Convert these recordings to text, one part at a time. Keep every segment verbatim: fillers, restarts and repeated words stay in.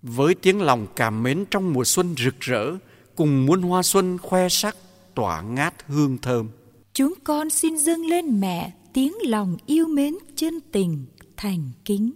với tiếng lòng cảm mến trong mùa xuân rực rỡ, cùng muôn hoa xuân khoe sắc tỏa ngát hương thơm. Chúng con xin dâng lên mẹ tiếng lòng yêu mến chân tình thành kính.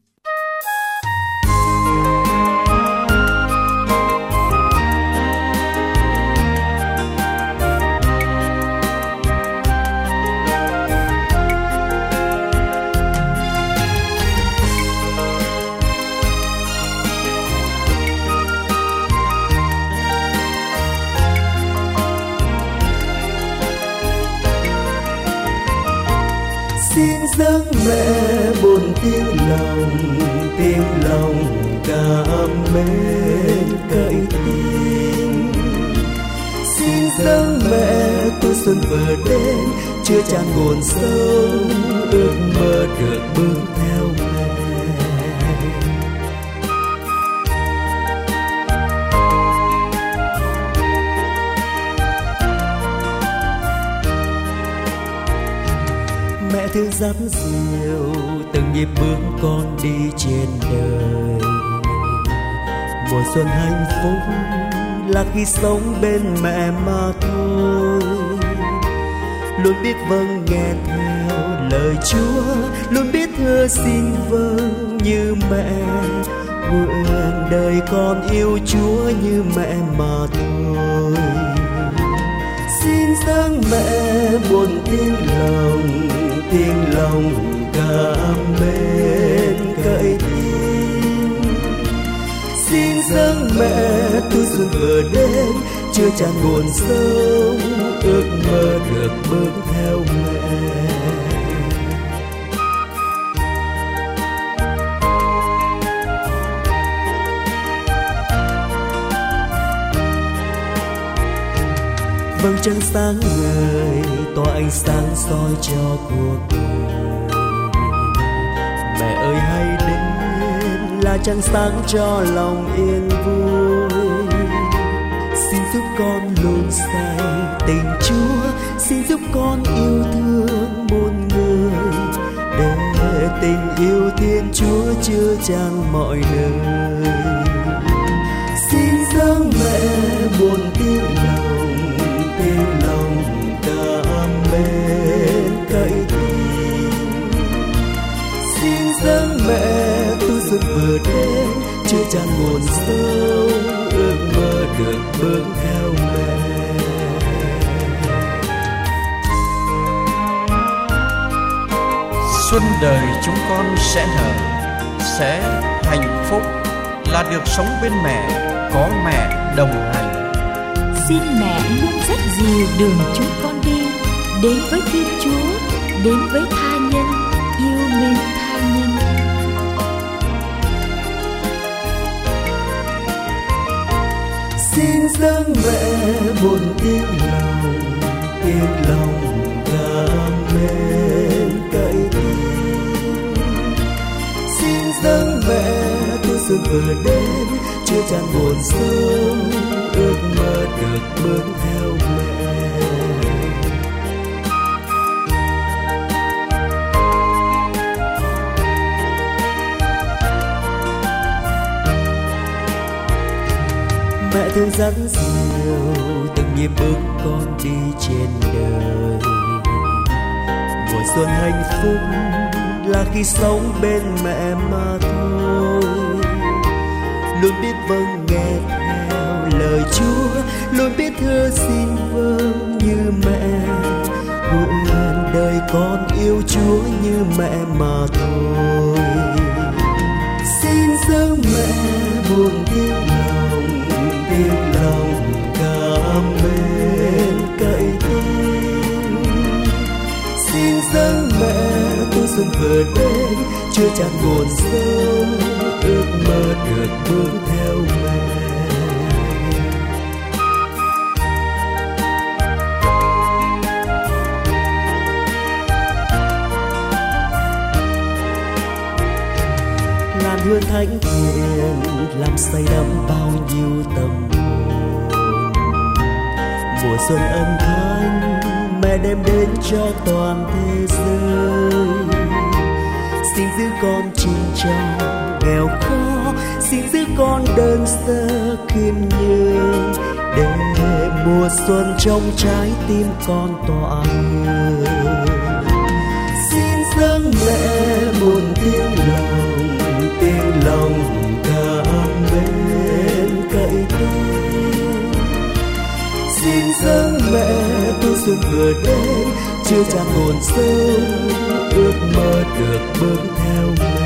Xin dâng mẹ buồn tiếng lòng, tiếng lòng cảm mến cậy tin. Xin dâng mẹ tuổi xuân vừa đến, chưa tràn nguồn sống, ước mơ được bước theo mẹ. Mẹ thương dắt dìu từng nhịp bước con đi trên đời. Mùa xuân hạnh phúc là khi sống bên mẹ mà thôi. Luôn biết vâng nghe theo lời Chúa, luôn biết thưa xin vâng như mẹ. Nguyện đời con yêu Chúa như mẹ mà thôi. Xin dâng mẹ buồn tiếng lòng, tiếng lòng cảm mến cậy tin. Xin dâng mẹ tuổi xuân vừa đến, chưa tràn nguồn sống, ước mơ được bước theo mẹ. Vầng trăng sáng ngời tỏa ánh sáng soi cho cuộc đời. Mẹ ơi hãy đến là trăng sáng cho lòng yên vui. Xin giúp con luôn say tình Chúa, xin giúp con yêu thương muôn người, để tình yêu Thiên Chúa chứa chan mọi nơi. Xin dâng mẹ buồn tiếng lòng, tiếng lòng cảm mến cậy tin. Xin dâng mẹ tuổi xuân vừa đến, chưa tràn nguồn sống, ước mơ được bước theo mẹ. Xuân đời chúng con sẽ nở, sẽ hạnh phúc là được sống bên mẹ, có mẹ đồng hành. Xin mẹ luôn dắt dìu đường chúng con đi, đến với Thiên Chúa, đến với tha nhân, yêu mến tha nhân. Xin dâng mẹ buồn tiếng lòng, tiếng lòng cảm mến cậy tin. Xin dâng mẹ tuổi xuân vừa đến, chưa tràn buồn sống, ước mơ được bước theo mẹ. Mẹ thương dắt dìu từng nhịp bước con đi trên đời. Mùa xuân hạnh phúc là khi sống bên mẹ mà thôi. Luôn biết vâng nghe theo lời Chúa, luôn biết thưa xin vâng như mẹ. Nguyện đời con yêu Chúa như mẹ mà thôi. Xin dâng mẹ buồn tiếng lòng, tiếng lòng cảm mến cậy tin. Xin dâng mẹ tuổi xuân vừa đến, chưa tràn nguồn sống, ước mơ được bước theo mẹ. Làn hương thánh thiện làm say đắm bao nhiêu tâm hồn. Mùa xuân ân thánh mẹ đem đến cho toàn thế giới. Xin giữ con trinh trong nghèo khó, xin giữ con đơn sơ khiêm nhường, để mùa xuân trong trái tim con tỏa hương. Xin dâng mẹ một tiếng lòng, tiếng lòng cảm mến cậy tôi. Xin dâng mẹ tuổi xuân vừa đến, chưa tràn hồn sâu ước mơ được bước theo mẹ.